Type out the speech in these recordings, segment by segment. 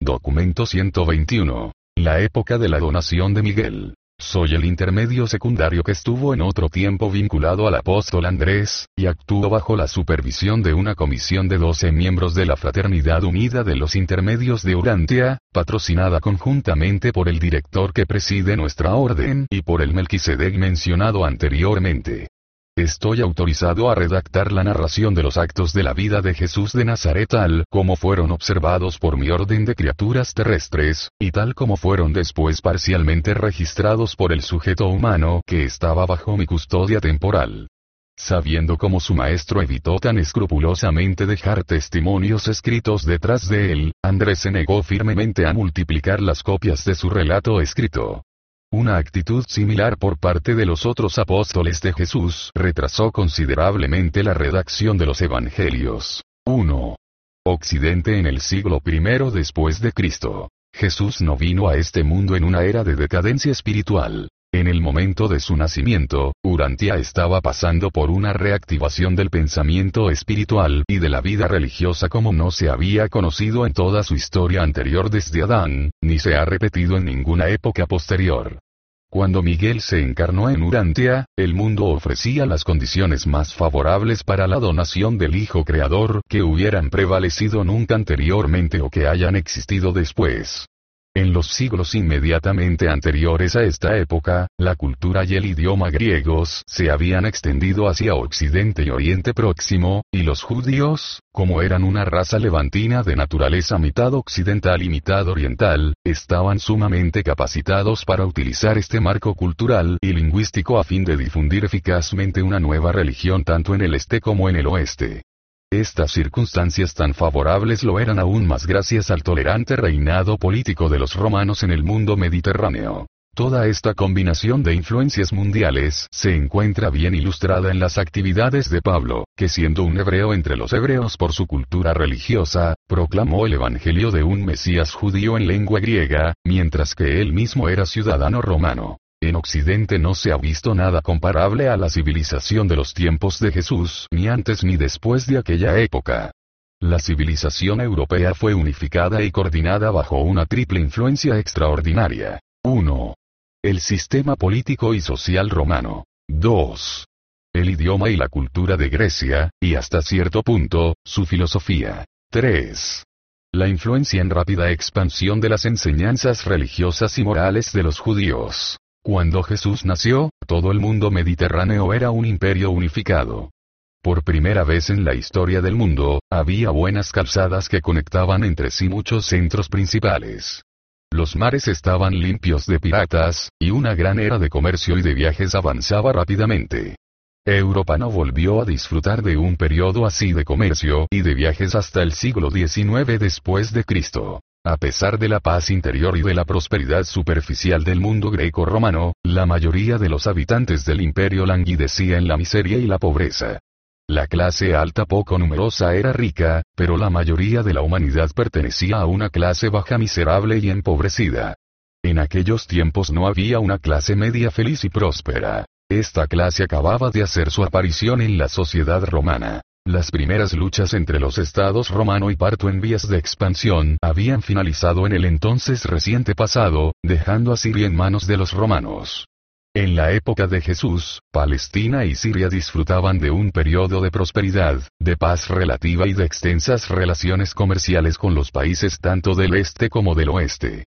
Documento 121. La época de la donación de Miguel. Soy el intermedio secundario que estuvo en otro tiempo vinculado al apóstol Andrés, y actuó bajo la supervisión de una comisión de 12 miembros de la Fraternidad Unida de los Intermedios de Urantia, patrocinada conjuntamente por el director que preside nuestra orden y por el Melquisedec mencionado anteriormente. Estoy autorizado a redactar la narración de los actos de la vida de Jesús de Nazaret tal como fueron observados por mi orden de criaturas terrestres, y tal como fueron después parcialmente registrados por el sujeto humano que estaba bajo mi custodia temporal. Sabiendo cómo su maestro evitó tan escrupulosamente dejar testimonios escritos detrás de él, Andrés se negó firmemente a multiplicar las copias de su relato escrito. Una actitud similar por parte de los otros apóstoles de Jesús retrasó considerablemente la redacción de los Evangelios. 1. Occidente en el siglo I después de Cristo. Jesús no vino a este mundo en una era de decadencia espiritual. En el momento de su nacimiento, Urantia estaba pasando por una reactivación del pensamiento espiritual y de la vida religiosa como no se había conocido en toda su historia anterior desde Adán, ni se ha repetido en ninguna época posterior. Cuando Miguel se encarnó en Urantia, el mundo ofrecía las condiciones más favorables para la donación del Hijo Creador que hubieran prevalecido nunca anteriormente o que hayan existido después. En los siglos inmediatamente anteriores a esta época, la cultura y el idioma griegos se habían extendido hacia Occidente y Oriente Próximo, y los judíos, como eran una raza levantina de naturaleza mitad occidental y mitad oriental, estaban sumamente capacitados para utilizar este marco cultural y lingüístico a fin de difundir eficazmente una nueva religión tanto en el este como en el oeste. Estas circunstancias tan favorables lo eran aún más gracias al tolerante reinado político de los romanos en el mundo mediterráneo. Toda esta combinación de influencias mundiales se encuentra bien ilustrada en las actividades de Pablo, que siendo un hebreo entre los hebreos por su cultura religiosa, proclamó el evangelio de un Mesías judío en lengua griega, mientras que él mismo era ciudadano romano. En Occidente no se ha visto nada comparable a la civilización de los tiempos de Jesús, ni antes ni después de aquella época. La civilización europea fue unificada y coordinada bajo una triple influencia extraordinaria. 1. El sistema político y social romano. 2. El idioma y la cultura de Grecia, y hasta cierto punto, su filosofía. 3. La influencia en rápida expansión de las enseñanzas religiosas y morales de los judíos. Cuando Jesús nació, todo el mundo mediterráneo era un imperio unificado. Por primera vez en la historia del mundo, había buenas calzadas que conectaban entre sí muchos centros principales. Los mares estaban limpios de piratas, y una gran era de comercio y de viajes avanzaba rápidamente. Europa no volvió a disfrutar de un periodo así de comercio y de viajes hasta el siglo XIX después de Cristo. A pesar de la paz interior y de la prosperidad superficial del mundo greco-romano, la mayoría de los habitantes del imperio languidecía en la miseria y la pobreza. La clase alta poco numerosa era rica, pero la mayoría de la humanidad pertenecía a una clase baja miserable y empobrecida. En aquellos tiempos no había una clase media feliz y próspera. Esta clase acababa de hacer su aparición en la sociedad romana. Las primeras luchas entre los estados romano y parto en vías de expansión habían finalizado en el entonces reciente pasado, dejando a Siria en manos de los romanos. En la época de Jesús, Palestina y Siria disfrutaban de un periodo de prosperidad, de paz relativa y de extensas relaciones comerciales con los países tanto del este como del oeste.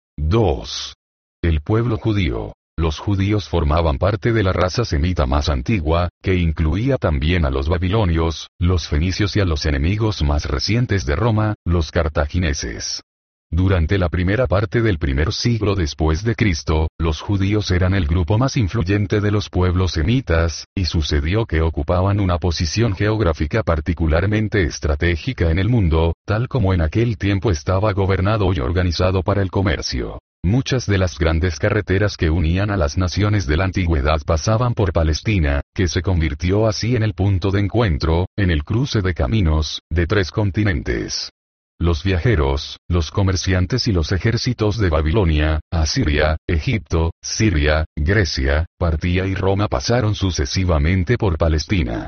2. El pueblo judío. Los judíos formaban parte de la raza semita más antigua, que incluía también a los babilonios, los fenicios y a los enemigos más recientes de Roma, los cartagineses. Durante la primera parte del primer siglo después de Cristo, los judíos eran el grupo más influyente de los pueblos semitas, y sucedió que ocupaban una posición geográfica particularmente estratégica en el mundo, tal como en aquel tiempo estaba gobernado y organizado para el comercio. Muchas de las grandes carreteras que unían a las naciones de la antigüedad pasaban por Palestina, que se convirtió así en el punto de encuentro, en el cruce de caminos, de 3 continentes. Los viajeros, los comerciantes y los ejércitos de Babilonia, Asiria, Egipto, Siria, Grecia, Partía y Roma pasaron sucesivamente por Palestina.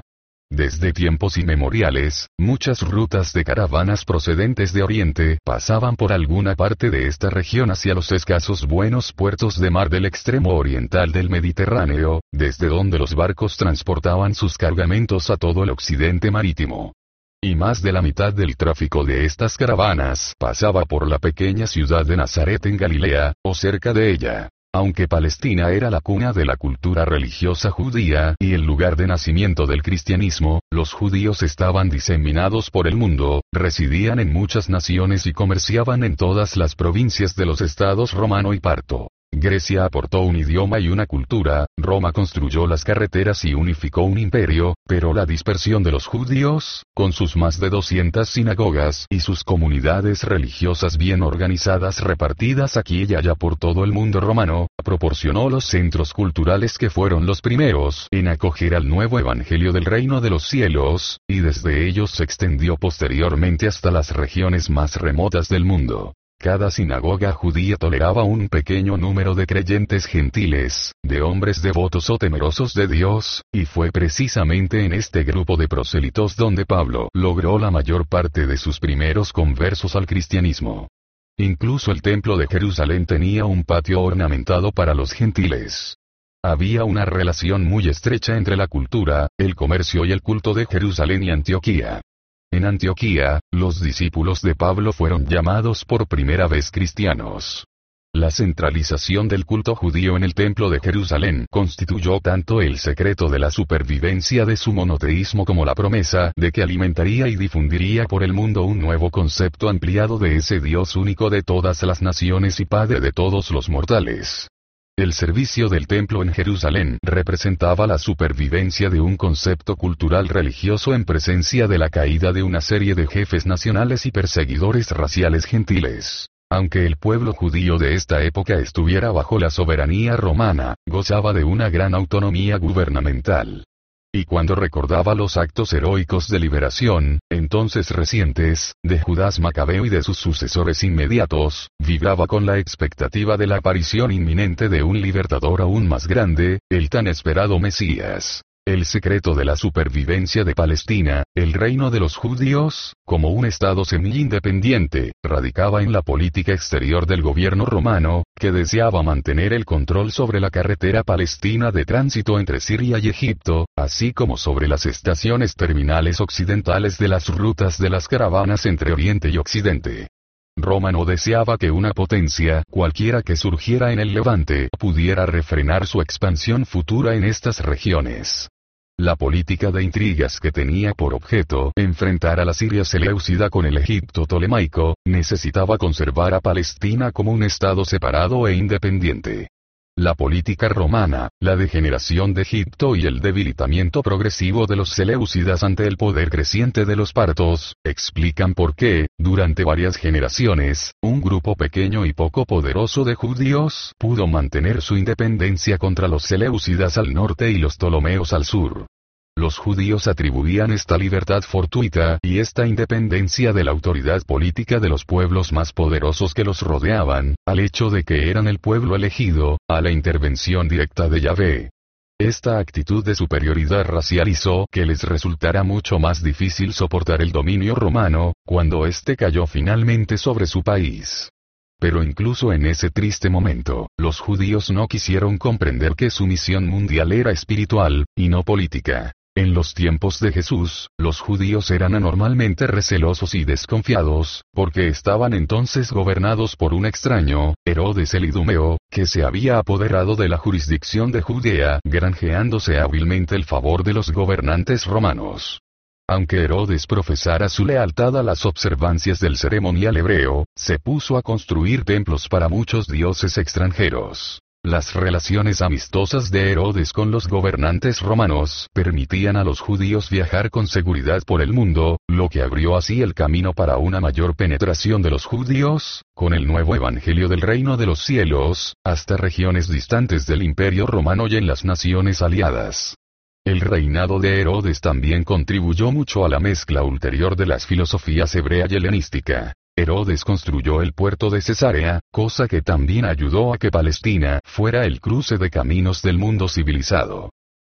Desde tiempos inmemoriales, muchas rutas de caravanas procedentes de Oriente pasaban por alguna parte de esta región hacia los escasos buenos puertos de mar del extremo oriental del Mediterráneo, desde donde los barcos transportaban sus cargamentos a todo el occidente marítimo. Y más de la mitad del tráfico de estas caravanas pasaba por la pequeña ciudad de Nazaret en Galilea, o cerca de ella. Aunque Palestina era la cuna de la cultura religiosa judía y el lugar de nacimiento del cristianismo, los judíos estaban diseminados por el mundo, residían en muchas naciones y comerciaban en todas las provincias de los estados romano y parto. Grecia aportó un idioma y una cultura, Roma construyó las carreteras y unificó un imperio, pero la dispersión de los judíos, con sus más de 200 sinagogas y sus comunidades religiosas bien organizadas repartidas aquí y allá por todo el mundo romano, proporcionó los centros culturales que fueron los primeros en acoger al nuevo evangelio del reino de los cielos, y desde ellos se extendió posteriormente hasta las regiones más remotas del mundo. Cada sinagoga judía toleraba un pequeño número de creyentes gentiles, de hombres devotos o temerosos de Dios, y fue precisamente en este grupo de prosélitos donde Pablo logró la mayor parte de sus primeros conversos al cristianismo. Incluso el templo de Jerusalén tenía un patio ornamentado para los gentiles. Había una relación muy estrecha entre la cultura, el comercio y el culto de Jerusalén y Antioquía. En Antioquía, los discípulos de Pablo fueron llamados por primera vez cristianos. La centralización del culto judío en el templo de Jerusalén constituyó tanto el secreto de la supervivencia de su monoteísmo como la promesa de que alimentaría y difundiría por el mundo un nuevo concepto ampliado de ese Dios único de todas las naciones y Padre de todos los mortales. El servicio del templo en Jerusalén representaba la supervivencia de un concepto cultural religioso en presencia de la caída de una serie de jefes nacionales y perseguidores raciales gentiles. Aunque el pueblo judío de esta época estuviera bajo la soberanía romana, gozaba de una gran autonomía gubernamental. Y cuando recordaba los actos heroicos de liberación, entonces recientes, de Judas Macabeo y de sus sucesores inmediatos, vibraba con la expectativa de la aparición inminente de un libertador aún más grande, el tan esperado Mesías. El secreto de la supervivencia de Palestina, el reino de los judíos, como un estado semi-independiente, radicaba en la política exterior del gobierno romano, que deseaba mantener el control sobre la carretera palestina de tránsito entre Siria y Egipto, así como sobre las estaciones terminales occidentales de las rutas de las caravanas entre Oriente y Occidente. Roma no deseaba que una potencia, cualquiera que surgiera en el Levante, pudiera refrenar su expansión futura en estas regiones. La política de intrigas que tenía por objeto enfrentar a la Siria seleucida con el Egipto tolemaico, necesitaba conservar a Palestina como un estado separado e independiente. La política romana, la degeneración de Egipto y el debilitamiento progresivo de los seleucidas ante el poder creciente de los partos, explican por qué, durante varias generaciones, un grupo pequeño y poco poderoso de judíos pudo mantener su independencia contra los seleucidas al norte y los ptolomeos al sur. Los judíos atribuían esta libertad fortuita y esta independencia de la autoridad política de los pueblos más poderosos que los rodeaban, al hecho de que eran el pueblo elegido, a la intervención directa de Yahvé. Esta actitud de superioridad racial hizo que les resultara mucho más difícil soportar el dominio romano, cuando éste cayó finalmente sobre su país. Pero incluso en ese triste momento, los judíos no quisieron comprender que su misión mundial era espiritual, y no política. En los tiempos de Jesús, los judíos eran anormalmente recelosos y desconfiados, porque estaban entonces gobernados por un extraño, Herodes el Idumeo, que se había apoderado de la jurisdicción de Judea, granjeándose hábilmente el favor de los gobernantes romanos. Aunque Herodes profesara su lealtad a las observancias del ceremonial hebreo, se puso a construir templos para muchos dioses extranjeros. Las relaciones amistosas de Herodes con los gobernantes romanos permitían a los judíos viajar con seguridad por el mundo, lo que abrió así el camino para una mayor penetración de los judíos, con el nuevo evangelio del reino de los cielos, hasta regiones distantes del imperio romano y en las naciones aliadas. El reinado de Herodes también contribuyó mucho a la mezcla ulterior de las filosofías hebrea y helenística. Herodes construyó el puerto de Cesarea, cosa que también ayudó a que Palestina fuera el cruce de caminos del mundo civilizado.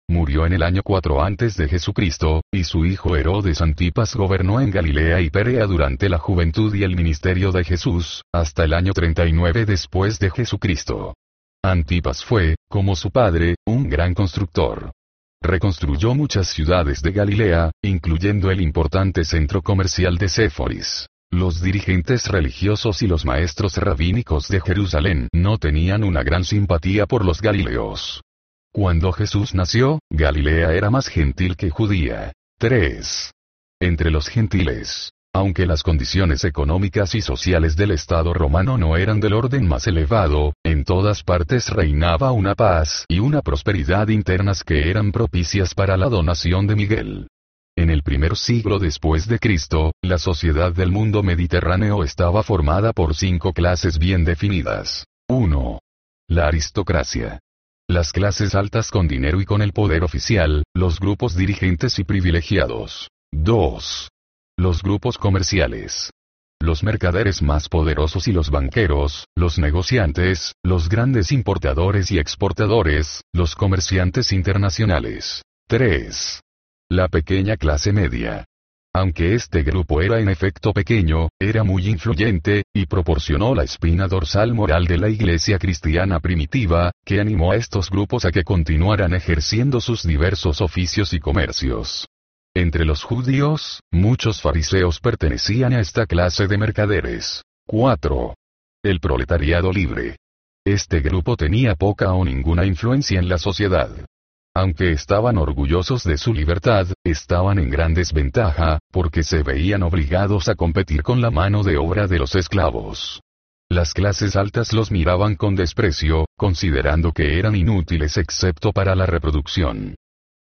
Murió en el año 4 antes de Jesucristo, y su hijo Herodes Antipas gobernó en Galilea y Perea durante la juventud y el ministerio de Jesús, hasta el año 39 después de Jesucristo. Antipas fue, como su padre, un gran constructor. Reconstruyó muchas ciudades de Galilea, incluyendo el importante centro comercial de Séforis. Los dirigentes religiosos y los maestros rabínicos de Jerusalén no tenían una gran simpatía por los galileos. Cuando Jesús nació, Galilea era más gentil que judía. 3. Entre los gentiles. Aunque las condiciones económicas y sociales del Estado romano no eran del orden más elevado, en todas partes reinaba una paz y una prosperidad internas que eran propicias para la donación de Miguel. En el primer siglo después de Cristo, la sociedad del mundo mediterráneo estaba formada por 5 clases bien definidas. 1. La aristocracia. Las clases altas con dinero y con el poder oficial, los grupos dirigentes y privilegiados. 2. Los grupos comerciales. Los mercaderes más poderosos y los banqueros, los negociantes, los grandes importadores y exportadores, los comerciantes internacionales. 3. La pequeña clase media. Aunque este grupo era en efecto pequeño, era muy influyente, y proporcionó la espina dorsal moral de la iglesia cristiana primitiva, que animó a estos grupos a que continuaran ejerciendo sus diversos oficios y comercios. Entre los judíos, muchos fariseos pertenecían a esta clase de mercaderes. 4. El proletariado libre. Este grupo tenía poca o ninguna influencia en la sociedad. Aunque estaban orgullosos de su libertad, estaban en gran desventaja, porque se veían obligados a competir con la mano de obra de los esclavos. Las clases altas los miraban con desprecio, considerando que eran inútiles excepto para la reproducción.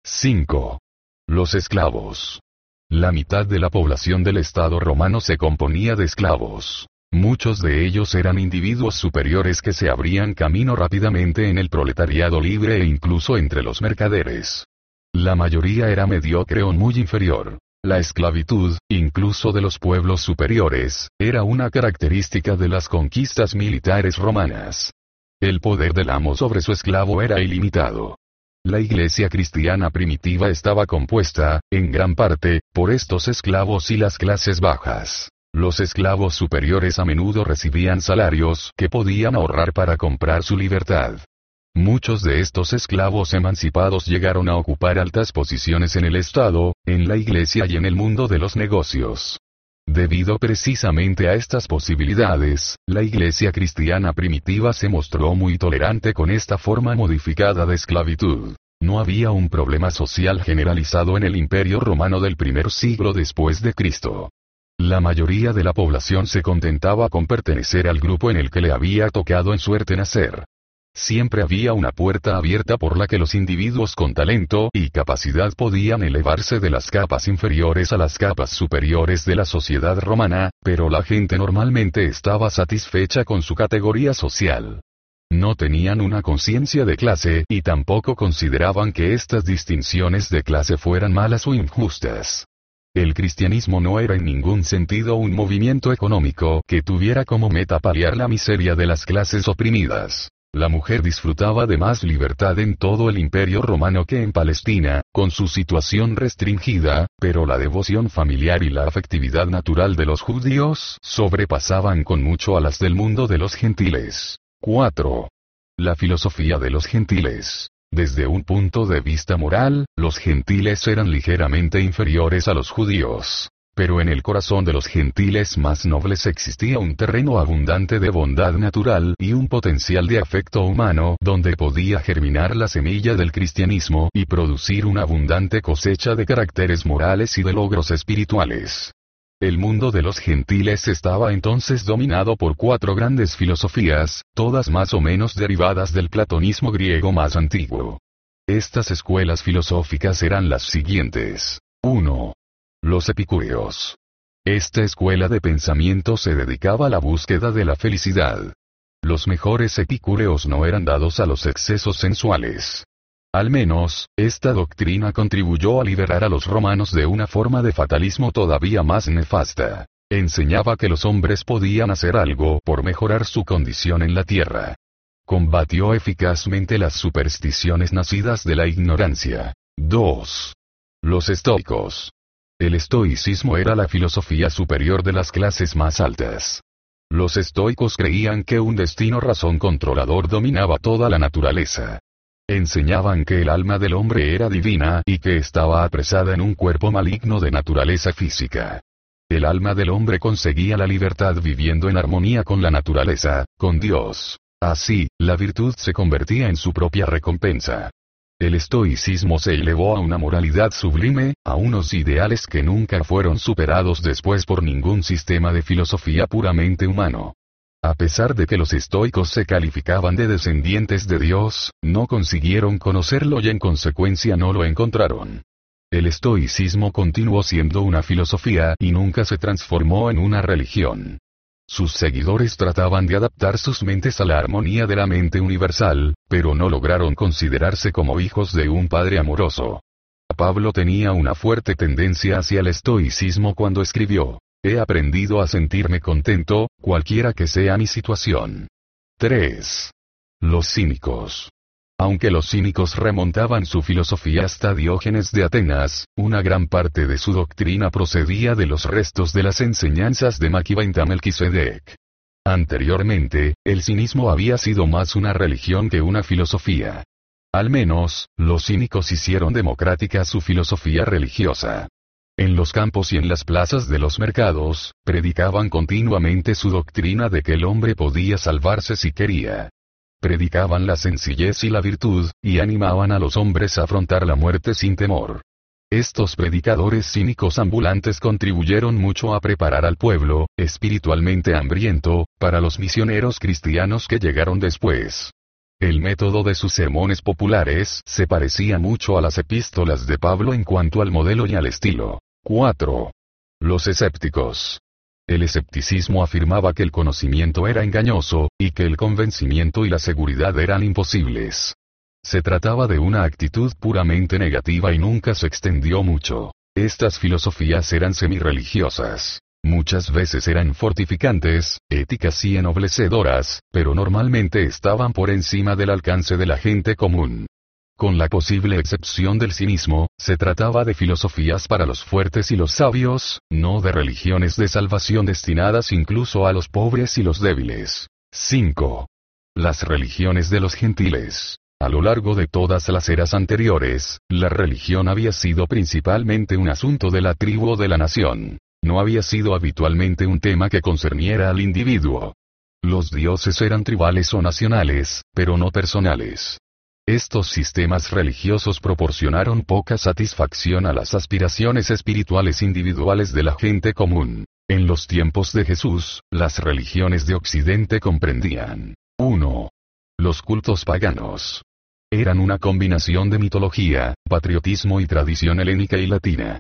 5. Los esclavos. La mitad de la población del Estado romano se componía de esclavos. Muchos de ellos eran individuos superiores que se abrían camino rápidamente en el proletariado libre e incluso entre los mercaderes. La mayoría era mediocre o muy inferior. La esclavitud, incluso de los pueblos superiores, era una característica de las conquistas militares romanas. El poder del amo sobre su esclavo era ilimitado. La iglesia cristiana primitiva estaba compuesta, en gran parte, por estos esclavos y las clases bajas. Los esclavos superiores a menudo recibían salarios que podían ahorrar para comprar su libertad. Muchos de estos esclavos emancipados llegaron a ocupar altas posiciones en el Estado, en la iglesia y en el mundo de los negocios. Debido precisamente a estas posibilidades, la iglesia cristiana primitiva se mostró muy tolerante con esta forma modificada de esclavitud. No había un problema social generalizado en el Imperio Romano del primer siglo después de Cristo. La mayoría de la población se contentaba con pertenecer al grupo en el que le había tocado en suerte nacer. Siempre había una puerta abierta por la que los individuos con talento y capacidad podían elevarse de las capas inferiores a las capas superiores de la sociedad romana, pero la gente normalmente estaba satisfecha con su categoría social. No tenían una conciencia de clase y tampoco consideraban que estas distinciones de clase fueran malas o injustas. El cristianismo no era en ningún sentido un movimiento económico que tuviera como meta paliar la miseria de las clases oprimidas. La mujer disfrutaba de más libertad en todo el Imperio Romano que en Palestina, con su situación restringida, pero la devoción familiar y la afectividad natural de los judíos sobrepasaban con mucho a las del mundo de los gentiles. 4. La filosofía de los gentiles. Desde un punto de vista moral, los gentiles eran ligeramente inferiores a los judíos. Pero en el corazón de los gentiles más nobles existía un terreno abundante de bondad natural y un potencial de afecto humano donde podía germinar la semilla del cristianismo y producir una abundante cosecha de caracteres morales y de logros espirituales. El mundo de los gentiles estaba entonces dominado por 4 grandes filosofías, todas más o menos derivadas del platonismo griego más antiguo. Estas escuelas filosóficas eran las siguientes. 1. Los epicúreos. Esta escuela de pensamiento se dedicaba a la búsqueda de la felicidad. Los mejores epicúreos no eran dados a los excesos sensuales. Al menos, esta doctrina contribuyó a liberar a los romanos de una forma de fatalismo todavía más nefasta. Enseñaba que los hombres podían hacer algo por mejorar su condición en la tierra. Combatió eficazmente las supersticiones nacidas de la ignorancia. 2. Los estoicos. El estoicismo era la filosofía superior de las clases más altas. Los estoicos creían que un destino razón controlador dominaba toda la naturaleza. Enseñaban que el alma del hombre era divina y que estaba apresada en un cuerpo maligno de naturaleza física. El alma del hombre conseguía la libertad viviendo en armonía con la naturaleza, con Dios. Así, la virtud se convertía en su propia recompensa. El estoicismo se elevó a una moralidad sublime, a unos ideales que nunca fueron superados después por ningún sistema de filosofía puramente humano. A pesar de que los estoicos se calificaban de descendientes de Dios, no consiguieron conocerlo y en consecuencia no lo encontraron. El estoicismo continuó siendo una filosofía y nunca se transformó en una religión. Sus seguidores trataban de adaptar sus mentes a la armonía de la mente universal, pero no lograron considerarse como hijos de un padre amoroso. Pablo tenía una fuerte tendencia hacia el estoicismo cuando escribió: he aprendido a sentirme contento, cualquiera que sea mi situación. 3. Los cínicos. Aunque los cínicos remontaban su filosofía hasta Diógenes de Atenas, una gran parte de su doctrina procedía de los restos de las enseñanzas de Maquiaventa Melquisedec. Anteriormente, el cinismo había sido más una religión que una filosofía. Al menos, los cínicos hicieron democrática su filosofía religiosa. En los campos y en las plazas de los mercados, predicaban continuamente su doctrina de que el hombre podía salvarse si quería. Predicaban la sencillez y la virtud, y animaban a los hombres a afrontar la muerte sin temor. Estos predicadores cínicos ambulantes contribuyeron mucho a preparar al pueblo, espiritualmente hambriento, para los misioneros cristianos que llegaron después. El método de sus sermones populares se parecía mucho a las epístolas de Pablo en cuanto al modelo y al estilo. 4. Los escépticos. El escepticismo afirmaba que el conocimiento era engañoso, y que el convencimiento y la seguridad eran imposibles. Se trataba de una actitud puramente negativa y nunca se extendió mucho. Estas filosofías eran semirreligiosas. Muchas veces eran fortificantes, éticas y ennoblecedoras, pero normalmente estaban por encima del alcance de la gente común. Con la posible excepción del cinismo, se trataba de filosofías para los fuertes y los sabios, no de religiones de salvación destinadas incluso a los pobres y los débiles. 5. Las religiones de los gentiles. A lo largo de todas las eras anteriores, la religión había sido principalmente un asunto de la tribu o de la nación. No había sido habitualmente un tema que concerniera al individuo. Los dioses eran tribales o nacionales, pero no personales. Estos sistemas religiosos proporcionaron poca satisfacción a las aspiraciones espirituales individuales de la gente común. En los tiempos de Jesús, las religiones de Occidente comprendían: 1. Los cultos paganos. Eran una combinación de mitología, patriotismo y tradición helénica y latina.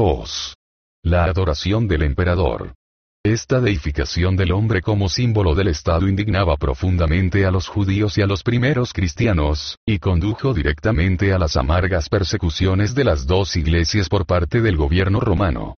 2. La adoración del emperador. Esta deificación del hombre como símbolo del Estado indignaba profundamente a los judíos y a los primeros cristianos, y condujo directamente a las amargas persecuciones de las dos iglesias por parte del gobierno romano.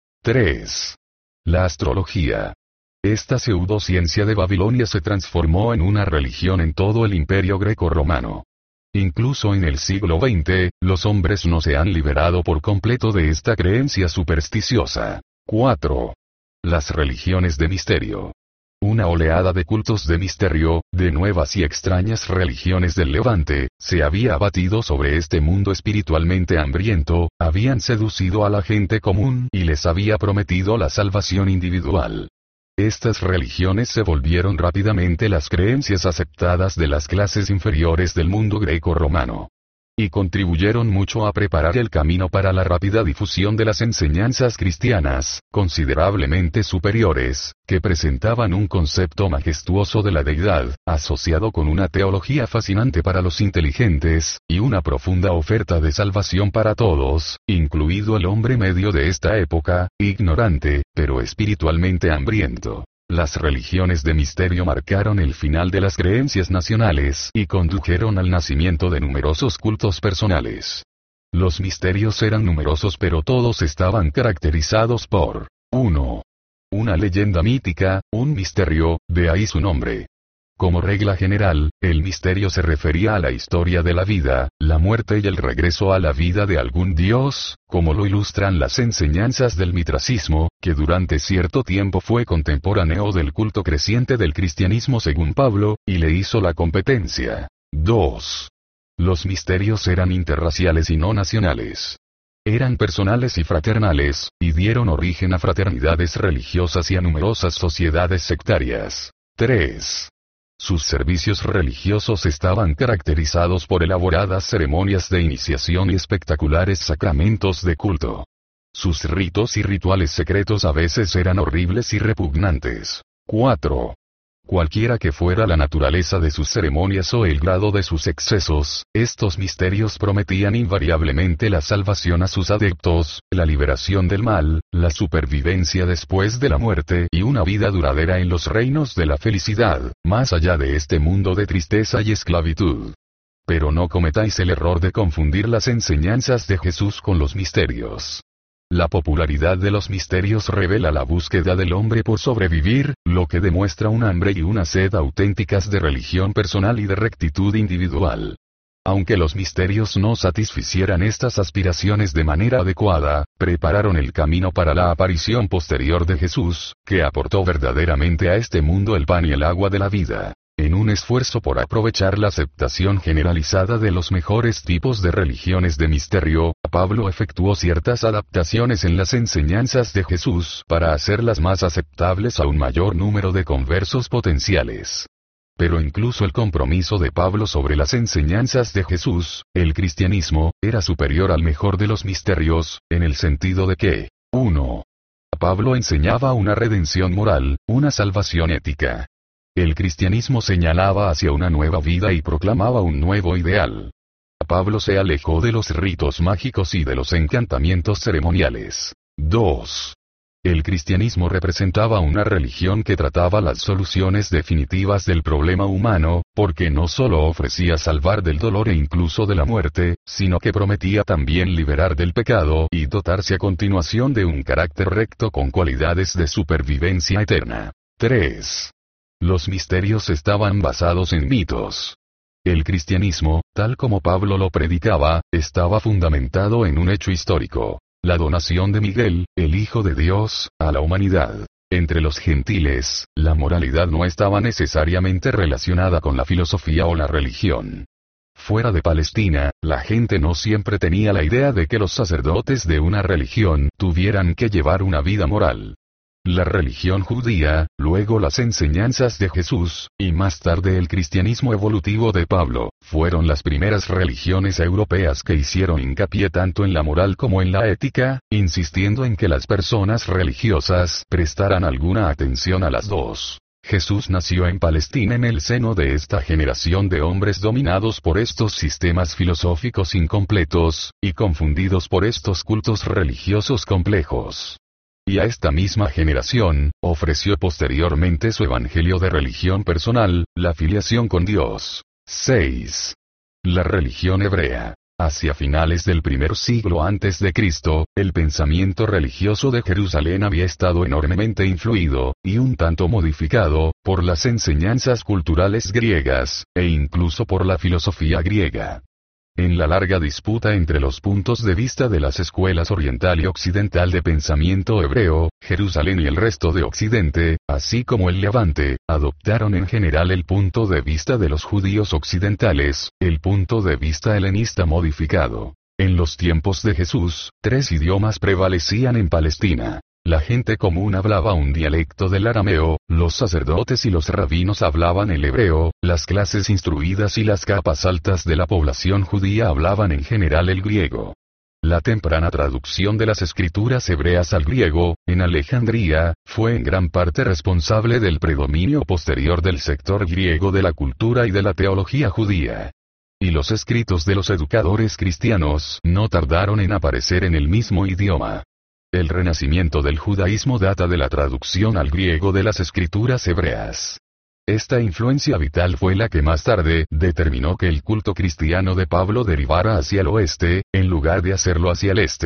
3. La astrología. Esta pseudociencia de Babilonia se transformó en una religión en todo el imperio greco-romano. Incluso en el siglo XX, los hombres no se han liberado por completo de esta creencia supersticiosa. 4. Las religiones de misterio. Una oleada de cultos de misterio, de nuevas y extrañas religiones del Levante, se había abatido sobre este mundo espiritualmente hambriento, habían seducido a la gente común y les había prometido la salvación individual. Estas religiones se volvieron rápidamente las creencias aceptadas de las clases inferiores del mundo greco-romano. Y contribuyeron mucho a preparar el camino para la rápida difusión de las enseñanzas cristianas, considerablemente superiores, que presentaban un concepto majestuoso de la deidad, asociado con una teología fascinante para los inteligentes, y una profunda oferta de salvación para todos, incluido el hombre medio de esta época, ignorante, pero espiritualmente hambriento. Las religiones de misterio marcaron el final de las creencias nacionales y condujeron al nacimiento de numerosos cultos personales. Los misterios eran numerosos pero todos estaban caracterizados por 1. Una leyenda mítica, un misterio, de ahí su nombre. Como regla general, el misterio se refería a la historia de la vida, la muerte y el regreso a la vida de algún dios, como lo ilustran las enseñanzas del mitracismo, que durante cierto tiempo fue contemporáneo del culto creciente del cristianismo según Pablo, y le hizo la competencia. 2. Los misterios eran interraciales y no nacionales. Eran personales y fraternales, y dieron origen a fraternidades religiosas y a numerosas sociedades sectarias. 3. Sus servicios religiosos estaban caracterizados por elaboradas ceremonias de iniciación y espectaculares sacramentos de culto. Sus ritos y rituales secretos a veces eran horribles y repugnantes. 4. Cualquiera que fuera la naturaleza de sus ceremonias o el grado de sus excesos, estos misterios prometían invariablemente la salvación a sus adeptos, la liberación del mal, la supervivencia después de la muerte y una vida duradera en los reinos de la felicidad, más allá de este mundo de tristeza y esclavitud. Pero no cometáis el error de confundir las enseñanzas de Jesús con los misterios. La popularidad de los misterios revela la búsqueda del hombre por sobrevivir, lo que demuestra un hambre y una sed auténticas de religión personal y de rectitud individual. Aunque los misterios no satisficieran estas aspiraciones de manera adecuada, prepararon el camino para la aparición posterior de Jesús, que aportó verdaderamente a este mundo el pan y el agua de la vida. En un esfuerzo por aprovechar la aceptación generalizada de los mejores tipos de religiones de misterio, Pablo efectuó ciertas adaptaciones en las enseñanzas de Jesús para hacerlas más aceptables a un mayor número de conversos potenciales. Pero incluso el compromiso de Pablo sobre las enseñanzas de Jesús, el cristianismo, era superior al mejor de los misterios, en el sentido de que, 1. Pablo enseñaba una redención moral, una salvación ética. El cristianismo señalaba hacia una nueva vida y proclamaba un nuevo ideal. Pablo se alejó de los ritos mágicos y de los encantamientos ceremoniales. 2. El cristianismo representaba una religión que trataba las soluciones definitivas del problema humano, porque no solo ofrecía salvar del dolor e incluso de la muerte, sino que prometía también liberar del pecado y dotarse a continuación de un carácter recto con cualidades de supervivencia eterna. 3. Los misterios estaban basados en mitos. El cristianismo, tal como Pablo lo predicaba, estaba fundamentado en un hecho histórico: la donación de Miguel, el Hijo de Dios, a la humanidad. Entre los gentiles, la moralidad no estaba necesariamente relacionada con la filosofía o la religión. Fuera de Palestina, la gente no siempre tenía la idea de que los sacerdotes de una religión tuvieran que llevar una vida moral. La religión judía, luego las enseñanzas de Jesús, y más tarde el cristianismo evolutivo de Pablo, fueron las primeras religiones europeas que hicieron hincapié tanto en la moral como en la ética, insistiendo en que las personas religiosas prestaran alguna atención a las dos. Jesús nació en Palestina en el seno de esta generación de hombres dominados por estos sistemas filosóficos incompletos, y confundidos por estos cultos religiosos complejos. Y a esta misma generación, ofreció posteriormente su evangelio de religión personal, la filiación con Dios. 6. La religión hebrea. Hacia finales del primer siglo antes de Cristo, el pensamiento religioso de Jerusalén había estado enormemente influido, y un tanto modificado, por las enseñanzas culturales griegas, e incluso por la filosofía griega. En la larga disputa entre los puntos de vista de las escuelas oriental y occidental de pensamiento hebreo, Jerusalén y el resto de Occidente, así como el Levante, adoptaron en general el punto de vista de los judíos occidentales, el punto de vista helenista modificado. En los tiempos de Jesús, 3 idiomas prevalecían en Palestina. La gente común hablaba un dialecto del arameo, los sacerdotes y los rabinos hablaban el hebreo, las clases instruidas y las capas altas de la población judía hablaban en general el griego. La temprana traducción de las escrituras hebreas al griego, en Alejandría, fue en gran parte responsable del predominio posterior del sector griego de la cultura y de la teología judía. Y los escritos de los educadores cristianos no tardaron en aparecer en el mismo idioma. El renacimiento del judaísmo data de la traducción al griego de las escrituras hebreas. Esta influencia vital fue la que más tarde determinó que el culto cristiano de Pablo derivara hacia el oeste, en lugar de hacerlo hacia el este.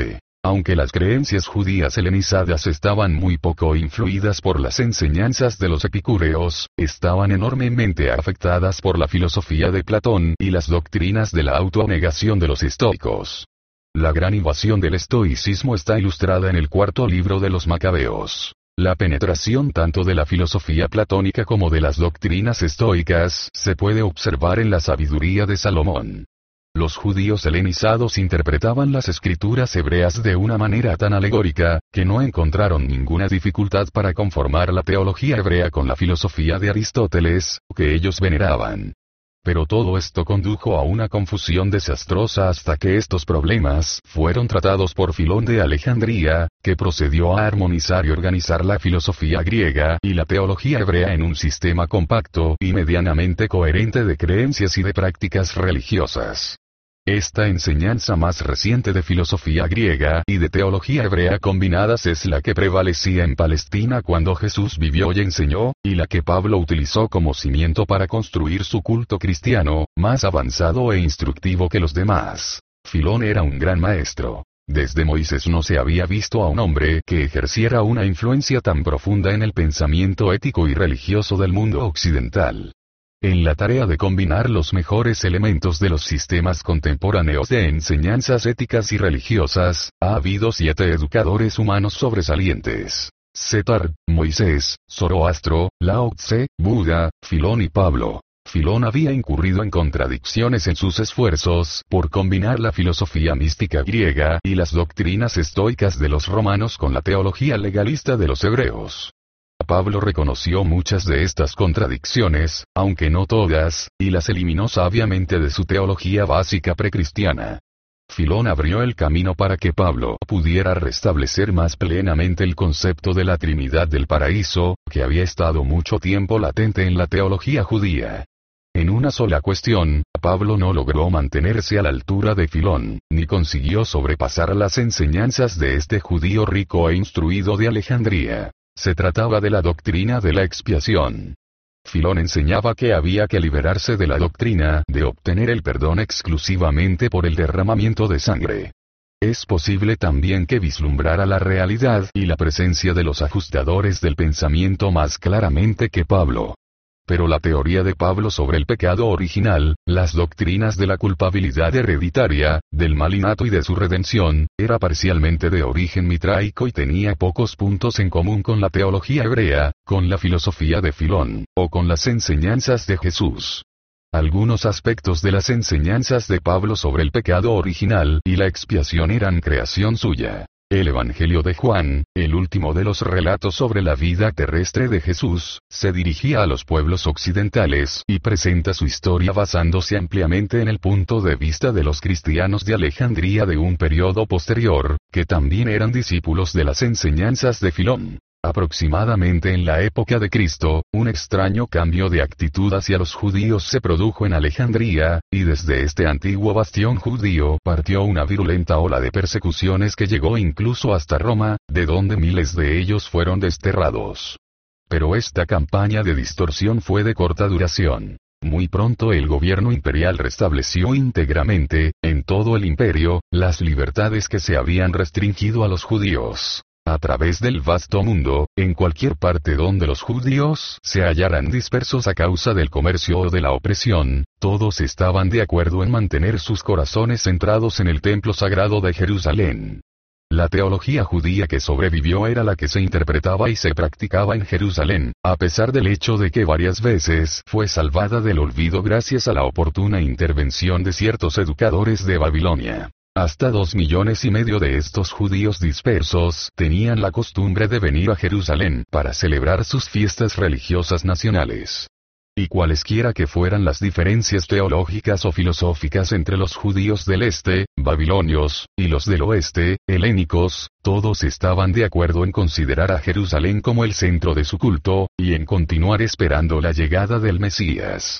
Aunque las creencias judías helenizadas estaban muy poco influidas por las enseñanzas de los epicúreos, estaban enormemente afectadas por la filosofía de Platón y las doctrinas de la autonegación de los estoicos. La gran invasión del estoicismo está ilustrada en el cuarto libro de los Macabeos. La penetración tanto de la filosofía platónica como de las doctrinas estoicas se puede observar en la sabiduría de Salomón. Los judíos helenizados interpretaban las escrituras hebreas de una manera tan alegórica, que no encontraron ninguna dificultad para conformar la teología hebrea con la filosofía de Aristóteles, que ellos veneraban. Pero todo esto condujo a una confusión desastrosa hasta que estos problemas fueron tratados por Filón de Alejandría, que procedió a armonizar y organizar la filosofía griega y la teología hebrea en un sistema compacto y medianamente coherente de creencias y de prácticas religiosas. Esta enseñanza más reciente de filosofía griega y de teología hebrea combinadas es la que prevalecía en Palestina cuando Jesús vivió y enseñó, y la que Pablo utilizó como cimiento para construir su culto cristiano, más avanzado e instructivo que los demás. Filón era un gran maestro. Desde Moisés no se había visto a un hombre que ejerciera una influencia tan profunda en el pensamiento ético y religioso del mundo occidental. En la tarea de combinar los mejores elementos de los sistemas contemporáneos de enseñanzas éticas y religiosas, ha habido 7 educadores humanos sobresalientes: Zetar, Moisés, Zoroastro, Lao Tse, Buda, Filón y Pablo. Filón había incurrido en contradicciones en sus esfuerzos por combinar la filosofía mística griega y las doctrinas estoicas de los romanos con la teología legalista de los hebreos. Pablo reconoció muchas de estas contradicciones, aunque no todas, y las eliminó sabiamente de su teología básica precristiana. Filón abrió el camino para que Pablo pudiera restablecer más plenamente el concepto de la Trinidad del paraíso, que había estado mucho tiempo latente en la teología judía. En una sola cuestión, Pablo no logró mantenerse a la altura de Filón, ni consiguió sobrepasar las enseñanzas de este judío rico e instruido de Alejandría. Se trataba de la doctrina de la expiación. Filón enseñaba que había que liberarse de la doctrina de obtener el perdón exclusivamente por el derramamiento de sangre. Es posible también que vislumbrara la realidad y la presencia de los ajustadores del pensamiento más claramente que Pablo. Pero la teoría de Pablo sobre el pecado original, las doctrinas de la culpabilidad hereditaria, del mal innato y de su redención, era parcialmente de origen mitraico y tenía pocos puntos en común con la teología hebrea, con la filosofía de Filón, o con las enseñanzas de Jesús. Algunos aspectos de las enseñanzas de Pablo sobre el pecado original y la expiación eran creación suya. El Evangelio de Juan, el último de los relatos sobre la vida terrestre de Jesús, se dirigía a los pueblos occidentales y presenta su historia basándose ampliamente en el punto de vista de los cristianos de Alejandría de un periodo posterior, que también eran discípulos de las enseñanzas de Filón. Aproximadamente en la época de Cristo, un extraño cambio de actitud hacia los judíos se produjo en Alejandría, y desde este antiguo bastión judío partió una virulenta ola de persecuciones que llegó incluso hasta Roma, de donde miles de ellos fueron desterrados. Pero esta campaña de distorsión fue de corta duración. Muy pronto el gobierno imperial restableció íntegramente, en todo el imperio, las libertades que se habían restringido a los judíos. A través del vasto mundo, en cualquier parte donde los judíos se hallaran dispersos a causa del comercio o de la opresión, todos estaban de acuerdo en mantener sus corazones centrados en el templo sagrado de Jerusalén. La teología judía que sobrevivió era la que se interpretaba y se practicaba en Jerusalén, a pesar del hecho de que varias veces fue salvada del olvido gracias a la oportuna intervención de ciertos educadores de Babilonia. Hasta 2,5 millones de estos judíos dispersos tenían la costumbre de venir a Jerusalén para celebrar sus fiestas religiosas nacionales. Y cualesquiera que fueran las diferencias teológicas o filosóficas entre los judíos del este, babilonios, y los del oeste, helénicos, todos estaban de acuerdo en considerar a Jerusalén como el centro de su culto, y en continuar esperando la llegada del Mesías.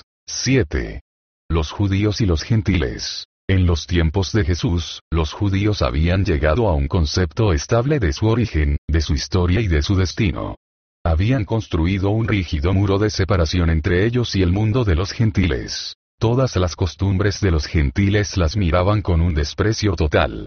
7. Los judíos y los gentiles. En los tiempos de Jesús, los judíos habían llegado a un concepto estable de su origen, de su historia y de su destino. Habían construido un rígido muro de separación entre ellos y el mundo de los gentiles. Todas las costumbres de los gentiles las miraban con un desprecio total.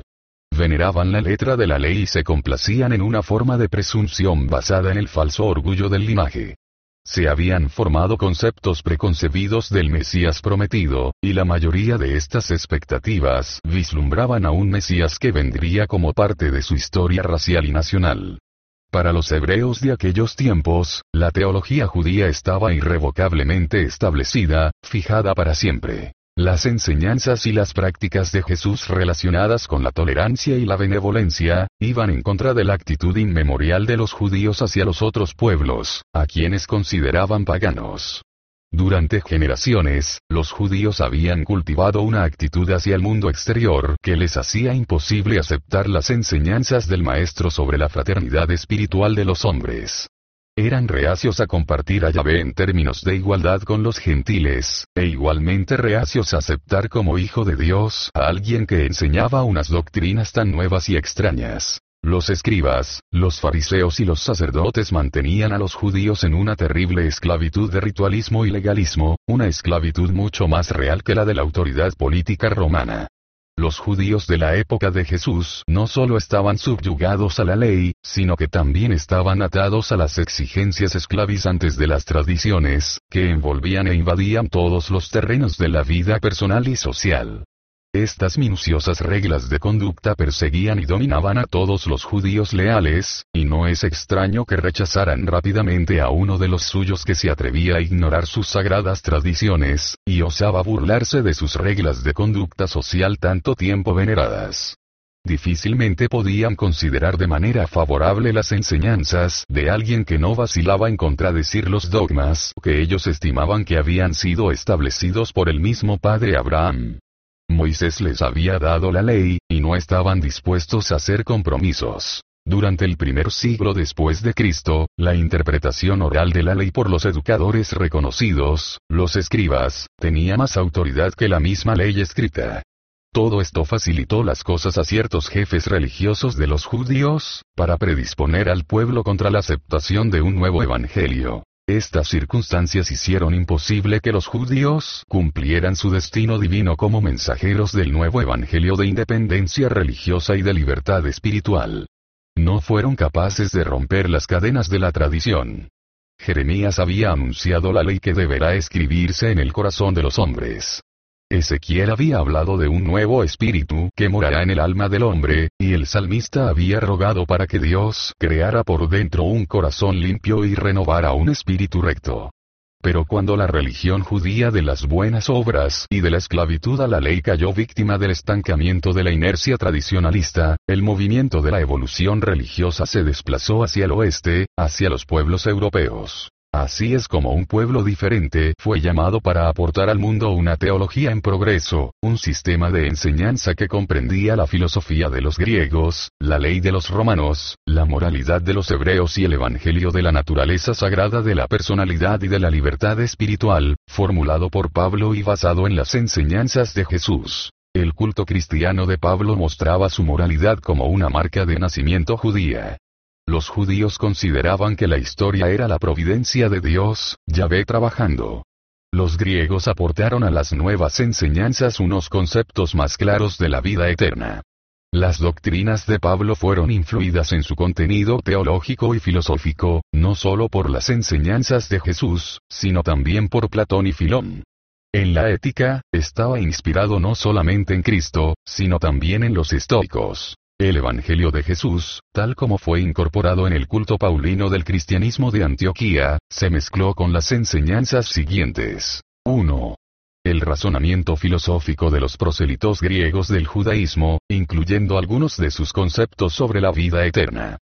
Veneraban la letra de la ley y se complacían en una forma de presunción basada en el falso orgullo del linaje. Se habían formado conceptos preconcebidos del Mesías prometido, y la mayoría de estas expectativas vislumbraban a un Mesías que vendría como parte de su historia racial y nacional. Para los hebreos de aquellos tiempos, la teología judía estaba irrevocablemente establecida, fijada para siempre. Las enseñanzas y las prácticas de Jesús relacionadas con la tolerancia y la benevolencia, iban en contra de la actitud inmemorial de los judíos hacia los otros pueblos, a quienes consideraban paganos. Durante generaciones, los judíos habían cultivado una actitud hacia el mundo exterior que les hacía imposible aceptar las enseñanzas del Maestro sobre la fraternidad espiritual de los hombres. Eran reacios a compartir a Yahvé en términos de igualdad con los gentiles, e igualmente reacios a aceptar como hijo de Dios a alguien que enseñaba unas doctrinas tan nuevas y extrañas. Los escribas, los fariseos y los sacerdotes mantenían a los judíos en una terrible esclavitud de ritualismo y legalismo, una esclavitud mucho más real que la de la autoridad política romana. Los judíos de la época de Jesús no solo estaban subyugados a la ley, sino que también estaban atados a las exigencias esclavizantes de las tradiciones, que envolvían e invadían todos los terrenos de la vida personal y social. Estas minuciosas reglas de conducta perseguían y dominaban a todos los judíos leales, y no es extraño que rechazaran rápidamente a uno de los suyos que se atrevía a ignorar sus sagradas tradiciones, y osaba burlarse de sus reglas de conducta social tanto tiempo veneradas. Difícilmente podían considerar de manera favorable las enseñanzas de alguien que no vacilaba en contradecir los dogmas que ellos estimaban que habían sido establecidos por el mismo padre Abraham. Moisés les había dado la ley, y no estaban dispuestos a hacer compromisos. Durante el primer siglo después de Cristo, la interpretación oral de la ley por los educadores reconocidos, los escribas, tenía más autoridad que la misma ley escrita. Todo esto facilitó las cosas a ciertos jefes religiosos de los judíos, para predisponer al pueblo contra la aceptación de un nuevo evangelio. Estas circunstancias hicieron imposible que los judíos cumplieran su destino divino como mensajeros del nuevo evangelio de independencia religiosa y de libertad espiritual. No fueron capaces de romper las cadenas de la tradición. Jeremías había anunciado la ley que deberá escribirse en el corazón de los hombres. Ezequiel había hablado de un nuevo espíritu que morará en el alma del hombre, y el salmista había rogado para que Dios creara por dentro un corazón limpio y renovara un espíritu recto. Pero cuando la religión judía de las buenas obras y de la esclavitud a la ley cayó víctima del estancamiento de la inercia tradicionalista, el movimiento de la evolución religiosa se desplazó hacia el oeste, hacia los pueblos europeos. Así es como un pueblo diferente fue llamado para aportar al mundo una teología en progreso, un sistema de enseñanza que comprendía la filosofía de los griegos, la ley de los romanos, la moralidad de los hebreos y el evangelio de la naturaleza sagrada de la personalidad y de la libertad espiritual, formulado por Pablo y basado en las enseñanzas de Jesús. El culto cristiano de Pablo mostraba su moralidad como una marca de nacimiento judía. Los judíos consideraban que la historia era la providencia de Dios, Yahvé trabajando. Los griegos aportaron a las nuevas enseñanzas unos conceptos más claros de la vida eterna. Las doctrinas de Pablo fueron influidas en su contenido teológico y filosófico, no solo por las enseñanzas de Jesús, sino también por Platón y Filón. En la ética, estaba inspirado no solamente en Cristo, sino también en los estoicos. El Evangelio de Jesús, tal como fue incorporado en el culto paulino del cristianismo de Antioquía, se mezcló con las enseñanzas siguientes. 1. El razonamiento filosófico de los prosélitos griegos del judaísmo, incluyendo algunos de sus conceptos sobre la vida eterna.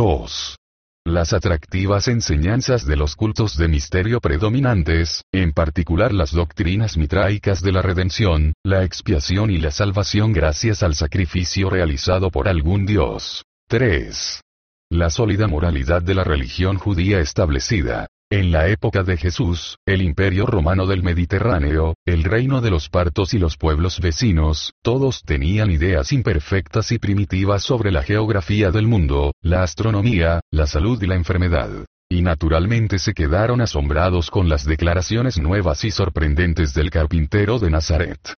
2. Las atractivas enseñanzas de los cultos de misterio predominantes, en particular las doctrinas mitraicas de la redención, la expiación y la salvación gracias al sacrificio realizado por algún dios. 3. La sólida moralidad de la religión judía establecida. En la época de Jesús, el imperio romano del Mediterráneo, el reino de los partos y los pueblos vecinos, todos tenían ideas imperfectas y primitivas sobre la geografía del mundo, la astronomía, la salud y la enfermedad. Y naturalmente se quedaron asombrados con las declaraciones nuevas y sorprendentes del carpintero de Nazaret.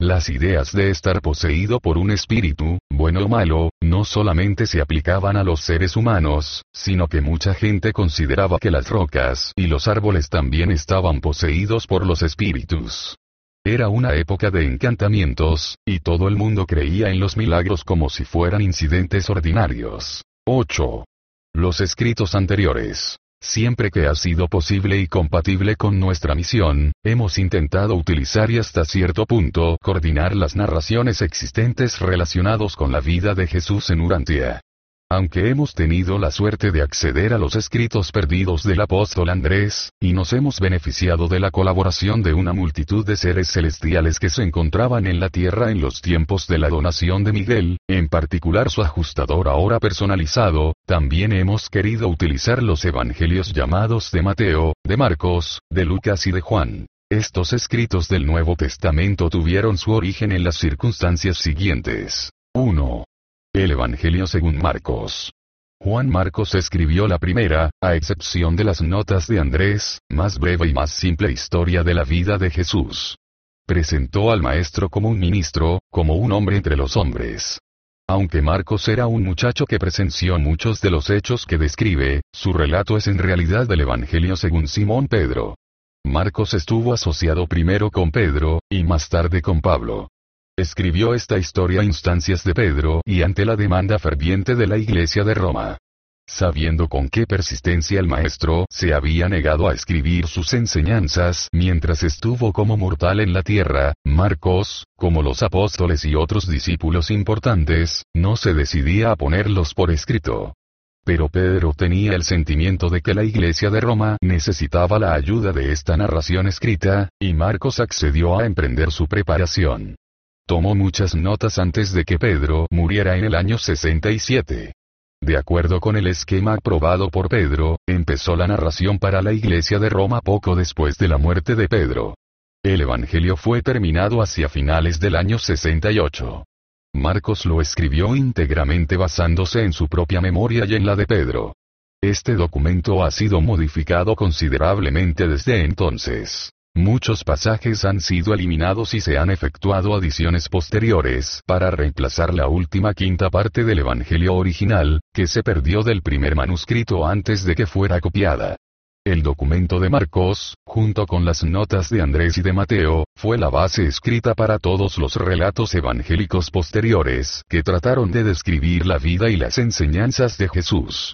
Las ideas de estar poseído por un espíritu, bueno o malo, no solamente se aplicaban a los seres humanos, sino que mucha gente consideraba que las rocas y los árboles también estaban poseídos por los espíritus. Era una época de encantamientos, y todo el mundo creía en los milagros como si fueran incidentes ordinarios. 8. Los escritos anteriores. Siempre que ha sido posible y compatible con nuestra misión, hemos intentado utilizar y hasta cierto punto coordinar las narraciones existentes relacionados con la vida de Jesús en Urantia. Aunque hemos tenido la suerte de acceder a los escritos perdidos del apóstol Andrés, y nos hemos beneficiado de la colaboración de una multitud de seres celestiales que se encontraban en la tierra en los tiempos de la donación de Miguel, en particular su ajustador ahora personalizado, también hemos querido utilizar los evangelios llamados de Mateo, de Marcos, de Lucas y de Juan. Estos escritos del Nuevo Testamento tuvieron su origen en las circunstancias siguientes. 1. El Evangelio según Marcos. Juan Marcos escribió la primera, a excepción de las notas de Andrés, más breve y más simple historia de la vida de Jesús. Presentó al Maestro como un ministro, como un hombre entre los hombres. Aunque Marcos era un muchacho que presenció muchos de los hechos que describe, su relato es en realidad del Evangelio según Simón Pedro. Marcos estuvo asociado primero con Pedro, y más tarde con Pablo. Escribió esta historia a instancias de Pedro y ante la demanda ferviente de la Iglesia de Roma. Sabiendo con qué persistencia el maestro se había negado a escribir sus enseñanzas mientras estuvo como mortal en la tierra, Marcos, como los apóstoles y otros discípulos importantes, no se decidía a ponerlos por escrito. Pero Pedro tenía el sentimiento de que la Iglesia de Roma necesitaba la ayuda de esta narración escrita, y Marcos accedió a emprender su preparación. Tomó muchas notas antes de que Pedro muriera en el año 67. De acuerdo con el esquema aprobado por Pedro, empezó la narración para la Iglesia de Roma poco después de la muerte de Pedro. El Evangelio fue terminado hacia finales del año 68. Marcos lo escribió íntegramente basándose en su propia memoria y en la de Pedro. Este documento ha sido modificado considerablemente desde entonces. Muchos pasajes han sido eliminados y se han efectuado adiciones posteriores para reemplazar la última quinta parte del Evangelio original, que se perdió del primer manuscrito antes de que fuera copiada. El documento de Marcos, junto con las notas de Andrés y de Mateo, fue la base escrita para todos los relatos evangélicos posteriores que trataron de describir la vida y las enseñanzas de Jesús.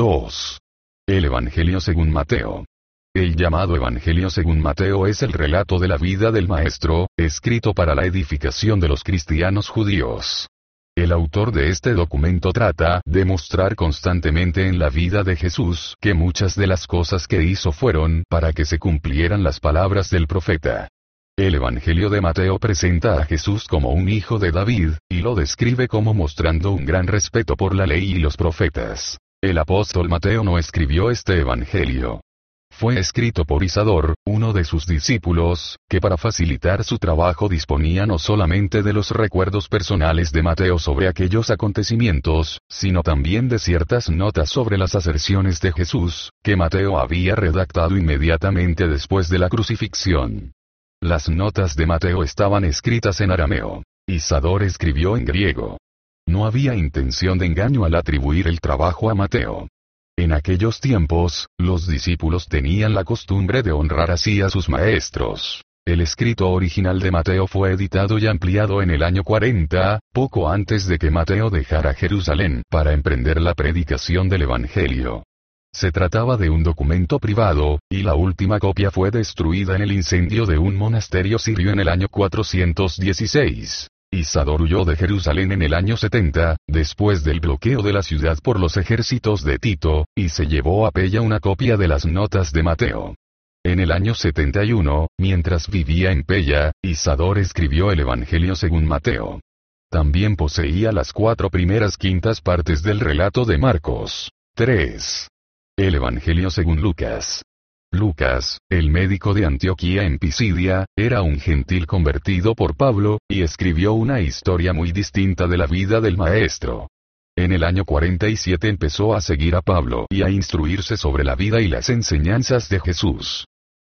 2. El Evangelio según Mateo. El llamado Evangelio según Mateo es el relato de la vida del Maestro, escrito para la edificación de los cristianos judíos. El autor de este documento trata de mostrar constantemente en la vida de Jesús que muchas de las cosas que hizo fueron para que se cumplieran las palabras del profeta. El Evangelio de Mateo presenta a Jesús como un hijo de David, y lo describe como mostrando un gran respeto por la ley y los profetas. El apóstol Mateo no escribió este Evangelio. Fue escrito por Isador, uno de sus discípulos, que para facilitar su trabajo disponía no solamente de los recuerdos personales de Mateo sobre aquellos acontecimientos, sino también de ciertas notas sobre las aserciones de Jesús, que Mateo había redactado inmediatamente después de la crucifixión. Las notas de Mateo estaban escritas en arameo. Isador escribió en griego. No había intención de engaño al atribuir el trabajo a Mateo. En aquellos tiempos, los discípulos tenían la costumbre de honrar así a sus maestros. El escrito original de Mateo fue editado y ampliado en el año 40, poco antes de que Mateo dejara Jerusalén para emprender la predicación del Evangelio. Se trataba de un documento privado, y la última copia fue destruida en el incendio de un monasterio sirio en el año 416. Isador huyó de Jerusalén en el año 70, después del bloqueo de la ciudad por los ejércitos de Tito, y se llevó a Pella una copia de las notas de Mateo. En el año 71, mientras vivía en Pella, Isador escribió el Evangelio según Mateo. También poseía las 4 primeras quintas partes del relato de Marcos. 3. El Evangelio según Lucas. Lucas, el médico de Antioquía en Pisidia, era un gentil convertido por Pablo, y escribió una historia muy distinta de la vida del Maestro. En el año 47 empezó a seguir a Pablo y a instruirse sobre la vida y las enseñanzas de Jesús.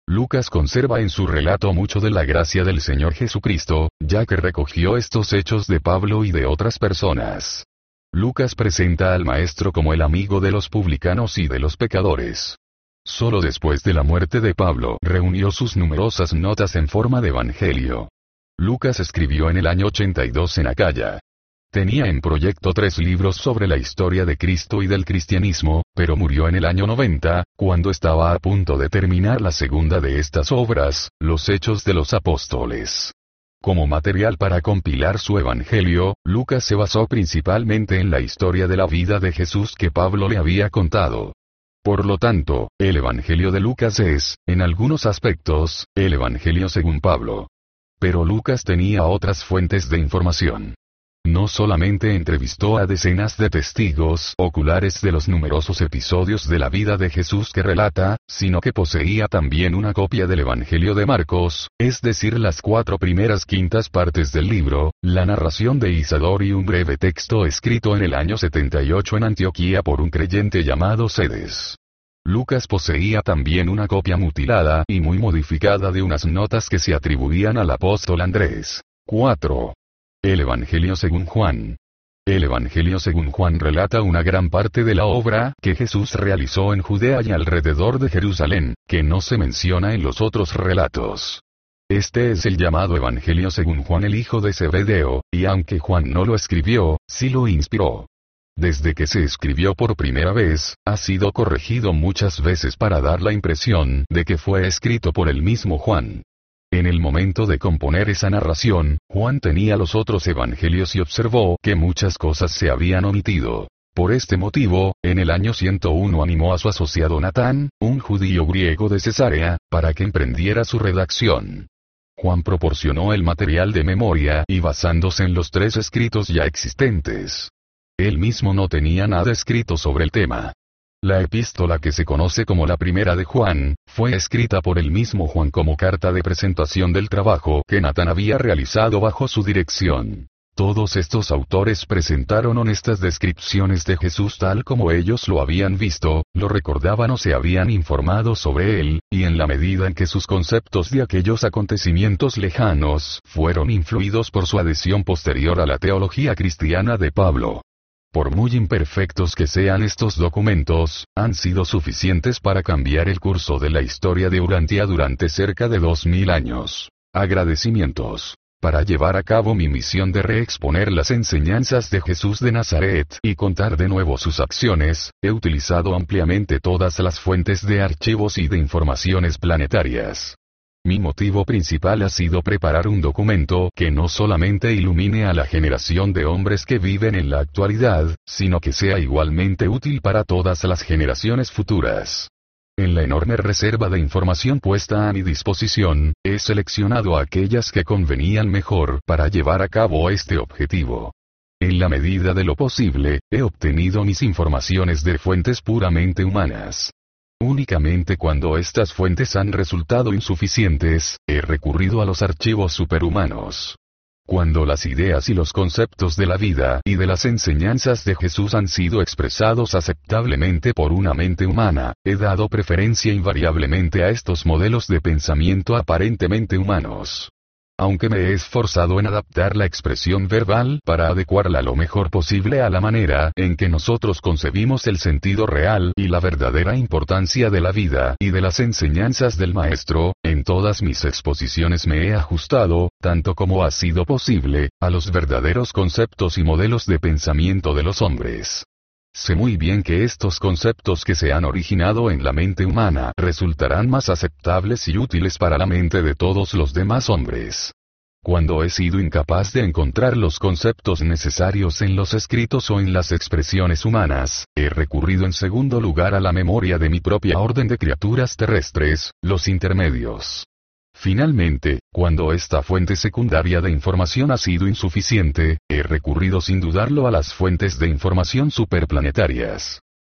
Lucas conserva en su relato mucho de la gracia del Señor Jesucristo, ya que recogió estos hechos de Pablo y de otras personas. Lucas presenta al Maestro como el amigo de los publicanos y de los pecadores. Solo después de la muerte de Pablo reunió sus numerosas notas en forma de evangelio. Lucas escribió en el año 82 en Acaya. Tenía en proyecto 3 libros sobre la historia de Cristo y del cristianismo, pero murió en el año 90, cuando estaba a punto de terminar la segunda de estas obras, Los Hechos de los Apóstoles. Como material para compilar su evangelio, Lucas se basó principalmente en la historia de la vida de Jesús que Pablo le había contado. Por lo tanto, el evangelio de Lucas es, en algunos aspectos, el evangelio según Pablo. Pero Lucas tenía otras fuentes de información. No solamente entrevistó a decenas de testigos oculares de los numerosos episodios de la vida de Jesús que relata, sino que poseía también una copia del Evangelio de Marcos, es decir, las 4 primeras quintas partes del libro, la narración de Isador y un breve texto escrito en el año 78 en Antioquía por un creyente llamado Sedes. Lucas poseía también una copia mutilada y muy modificada de unas notas que se atribuían al apóstol Andrés. 4. El Evangelio según Juan. El Evangelio según Juan relata una gran parte de la obra que Jesús realizó en Judea y alrededor de Jerusalén, que no se menciona en los otros relatos. Este es el llamado Evangelio según Juan el hijo de Zebedeo, y aunque Juan no lo escribió, sí lo inspiró. Desde que se escribió por primera vez, ha sido corregido muchas veces para dar la impresión de que fue escrito por el mismo Juan. En el momento de componer esa narración, Juan tenía los otros evangelios y observó que muchas cosas se habían omitido. Por este motivo, en el año 101 animó a su asociado Natán, un judío griego de Cesarea, para que emprendiera su redacción. Juan proporcionó el material de memoria y basándose en los 3 escritos ya existentes. Él mismo no tenía nada escrito sobre el tema. La epístola que se conoce como la primera de Juan, fue escrita por el mismo Juan como carta de presentación del trabajo que Natán había realizado bajo su dirección. Todos estos autores presentaron honestas descripciones de Jesús tal como ellos lo habían visto, lo recordaban o se habían informado sobre él, y en la medida en que sus conceptos de aquellos acontecimientos lejanos fueron influidos por su adhesión posterior a la teología cristiana de Pablo. Por muy imperfectos que sean estos documentos, han sido suficientes para cambiar el curso de la historia de Urantia durante cerca de 2000 años. Agradecimientos. Para llevar a cabo mi misión de reexponer las enseñanzas de Jesús de Nazaret y contar de nuevo sus acciones, he utilizado ampliamente todas las fuentes de archivos y de informaciones planetarias. Mi motivo principal ha sido preparar un documento que no solamente ilumine a la generación de hombres que viven en la actualidad, sino que sea igualmente útil para todas las generaciones futuras. En la enorme reserva de información puesta a mi disposición, he seleccionado aquellas que convenían mejor para llevar a cabo este objetivo. En la medida de lo posible, he obtenido mis informaciones de fuentes puramente humanas. Únicamente cuando estas fuentes han resultado insuficientes, he recurrido a los archivos superhumanos. Cuando las ideas y los conceptos de la vida y de las enseñanzas de Jesús han sido expresados aceptablemente por una mente humana, he dado preferencia invariablemente a estos modelos de pensamiento aparentemente humanos. Aunque me he esforzado en adaptar la expresión verbal para adecuarla lo mejor posible a la manera en que nosotros concebimos el sentido real y la verdadera importancia de la vida y de las enseñanzas del Maestro, en todas mis exposiciones me he ajustado, tanto como ha sido posible, a los verdaderos conceptos y modelos de pensamiento de los hombres. Sé muy bien que estos conceptos que se han originado en la mente humana resultarán más aceptables y útiles para la mente de todos los demás hombres. Cuando he sido incapaz de encontrar los conceptos necesarios en los escritos o en las expresiones humanas, he recurrido en segundo lugar a la memoria de mi propia orden de criaturas terrestres, los intermedios. Finalmente, cuando esta fuente secundaria de información ha sido insuficiente, he recurrido sin dudarlo a las fuentes de información superplanetarias.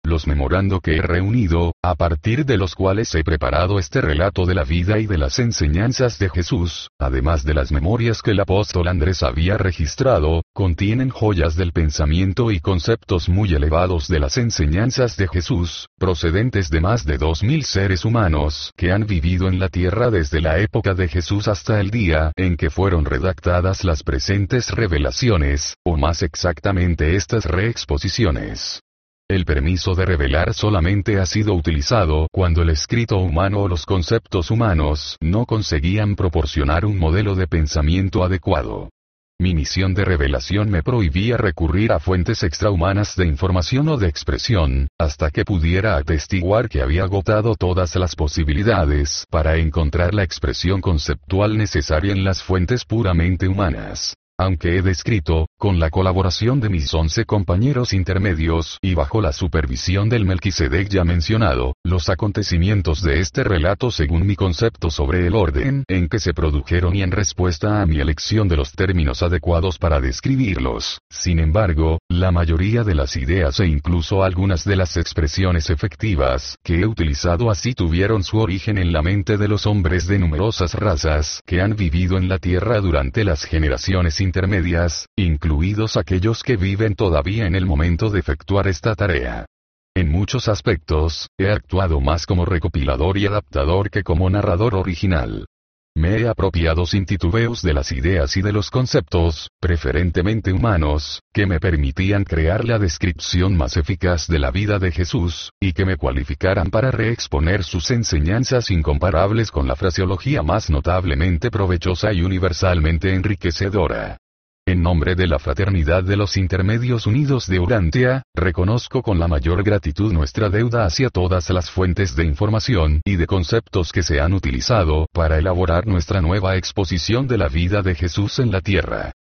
los memorando que he reunido, a partir de los cuales he preparado este relato de la vida y de las enseñanzas de Jesús, además de las memorias que el apóstol Andrés había registrado, contienen joyas del pensamiento y conceptos muy elevados de las enseñanzas de Jesús, procedentes de más de 2000 seres humanos que han vivido en la tierra desde la época de Jesús hasta el día en que fueron redactadas las presentes revelaciones, o más exactamente estas reexposiciones. El permiso de revelar solamente ha sido utilizado cuando el escrito humano o los conceptos humanos no conseguían proporcionar un modelo de pensamiento adecuado. Mi misión de revelación me prohibía recurrir a fuentes extrahumanas de información o de expresión, hasta que pudiera atestiguar que había agotado todas las posibilidades para encontrar la expresión conceptual necesaria en las fuentes puramente humanas. Aunque he descrito, con la colaboración de mis 11 compañeros intermedios y bajo la supervisión del Melquisedec ya mencionado, los acontecimientos de este relato según mi concepto sobre el orden en que se produjeron y en respuesta a mi elección de los términos adecuados para describirlos. Sin embargo, la mayoría de las ideas e incluso algunas de las expresiones efectivas que he utilizado así tuvieron su origen en la mente de los hombres de numerosas razas que han vivido en la Tierra durante las generaciones intermedias, incluidos aquellos que viven todavía en el momento de efectuar esta tarea. En muchos aspectos, he actuado más como recopilador y adaptador que como narrador original. Me he apropiado sin titubeos de las ideas y de los conceptos, preferentemente humanos, que me permitían crear la descripción más eficaz de la vida de Jesús, y que me cualificaran para reexponer sus enseñanzas incomparables con la fraseología más notablemente provechosa y universalmente enriquecedora. En nombre de la Fraternidad de los Intermedios Unidos de Urantia, reconozco con la mayor gratitud nuestra deuda hacia todas las fuentes de información y de conceptos que se han utilizado para elaborar nuestra nueva exposición de la vida de Jesús en la Tierra.